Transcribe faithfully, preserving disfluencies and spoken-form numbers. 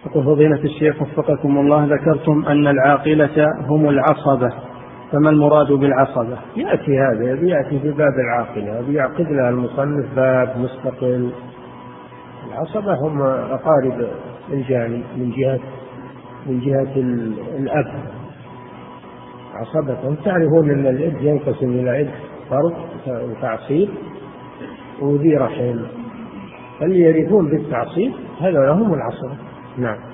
يقول فضيلة الشيخ وفقكم الله، ذكرتم أن العاقلة هم العصبة، فما المراد بالعصبة؟ يأتي هذا يأتي في باب العاقلة، يعقد لها المصنف باب مستقل. العصبة هم أقارب الجاني من جهة من جهة الأب. عصبة، تعرفون أن الإب ينقسم إلى إب فرض وتعصيب وذي رحم، اللي يرثون بالتعصيب هذا هم العصبة. نعم.